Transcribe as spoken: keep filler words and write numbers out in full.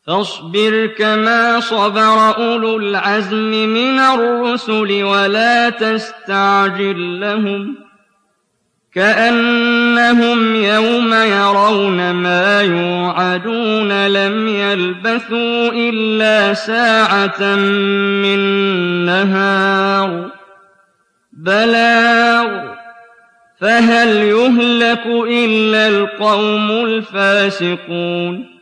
فاصبر كما صبر أولو العزم من الرسل ولا تستعجل لهم كأنهم يوم يرون ما يوعدون لم يلبثوا إلا ساعة من نهار بلاغ فهل يهلك إلا القوم الفاسقون